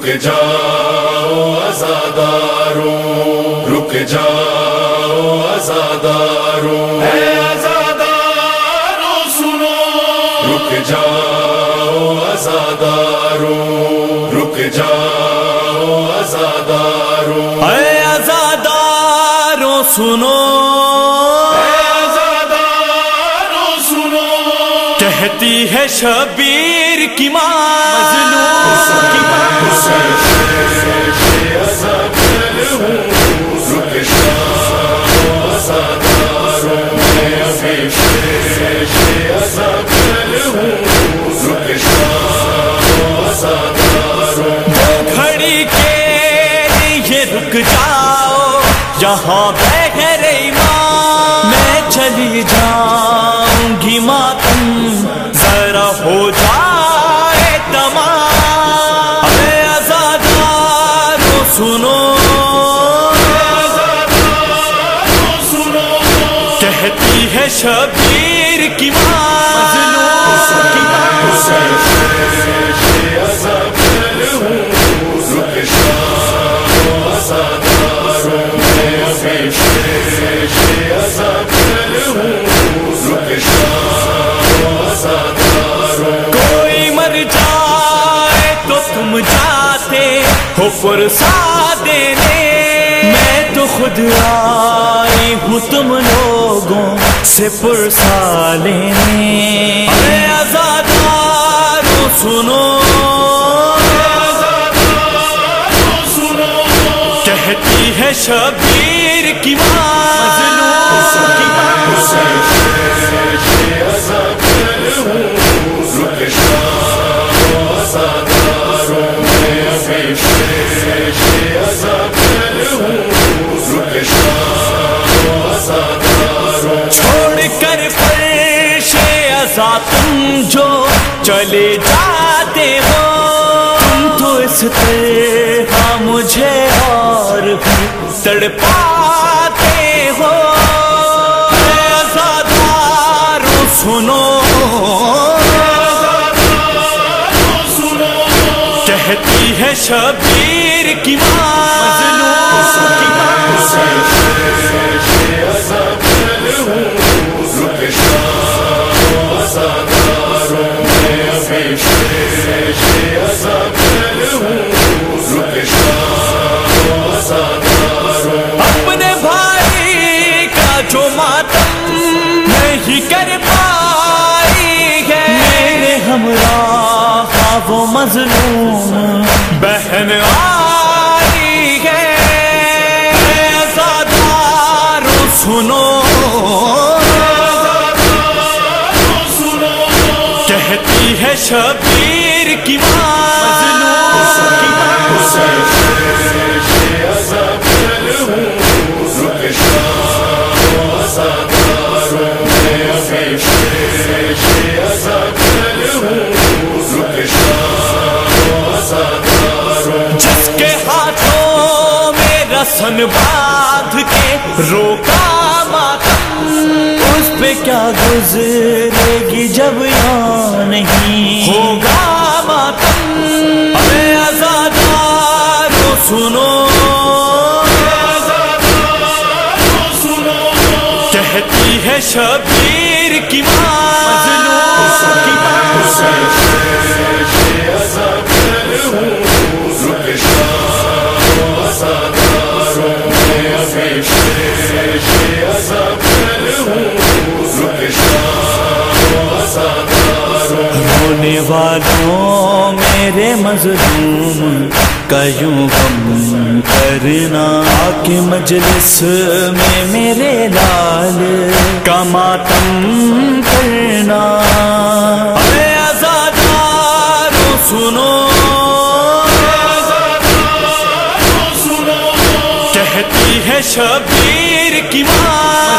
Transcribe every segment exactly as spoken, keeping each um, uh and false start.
رک جاؤ عزاداروں، رک جاؤ عزاداروں، اے عزاداروں سنو، رک جاؤ عزاداروں، رک جاؤ عزاداروں، اے عزاداروں سنو، اے عزاداروں سنو، کہتی ہے شبیر کی ماں گھڑی کے لیے رک جاؤ یہاں بغیر ایمان، میں چلی جاؤں گی ماتم ذرا ہو جائے تمام، اے عزاداروں سنو، کہتی ہے شبیر کی ماں کوئی مر جائے تو تم جاتے ہو پرسا دینے، میں تو خود آئی ہوں تم لوگوں سے پرسا لینے، اے عزاداروں سنو، کہتی ہے شبیر کی ماں چھوڑ کر فرش عزا تم جو چلے جاتے ہو، تم تو اس طرح مجھے اور بھی تڑپاتے ہو، اے عزاداروں سنو، کہتی ہے شبیر کی ماں اپنے بھائی کا جو ماتم نہیں کر پائی ہے، میرے ہمراہ وہ مظلوم بہن آئی ہے، اے عزاداروں سنو، کہتی ہے شبیر کی ماں جس کے ہاتھوں میں رسن باندھ کے روکا ماتم، اس پہ کیا گزرے گی جب یہاں نہیں ہوگا ماتم، اے عزاداروں سنو، کہتی ہے شبیر کی ماں رونے والوں میرے مظلوم کا یوں غم کرنا، کہ مجلس میں میرے لال کا ماتم کرنا، اے عزاداروں سنو، کہتی ہے شبیر کی ماں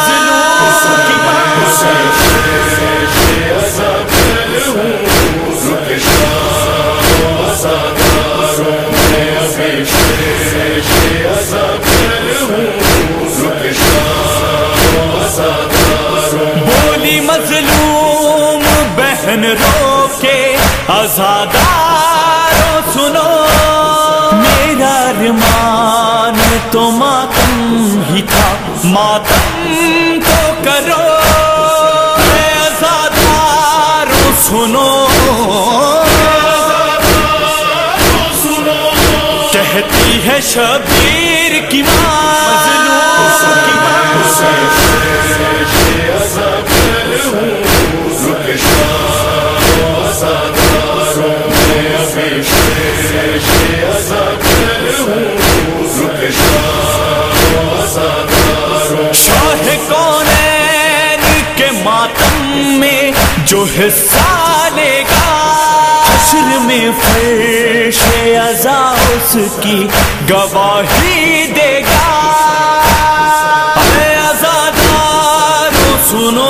بولی مظلوم بہن رو کے عزاداروں سنو، ارمان تو ماتم ہی تھا، ماتم تو کرو اے عزادارو سنو، کہتی ہے شبیر کی ماں شاہ کونین کے ماتم میں جو حصہ لے گا، حشر میں فرش عزا اس کی گواہی دے گا۔ اے عزادارو سنو،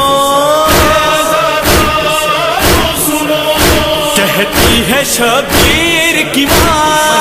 کہتی ہے شبیر کی ماں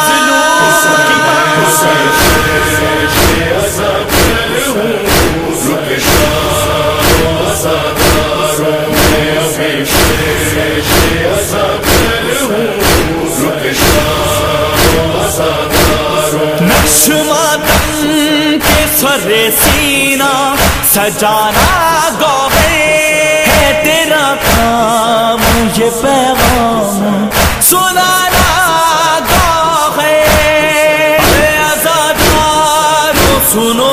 نقش ماتم کے سر سینہ سجانا گوہر ہے تیرا کام، یہ پیغام سنانا گوہر۔ اے عزادارو سنو،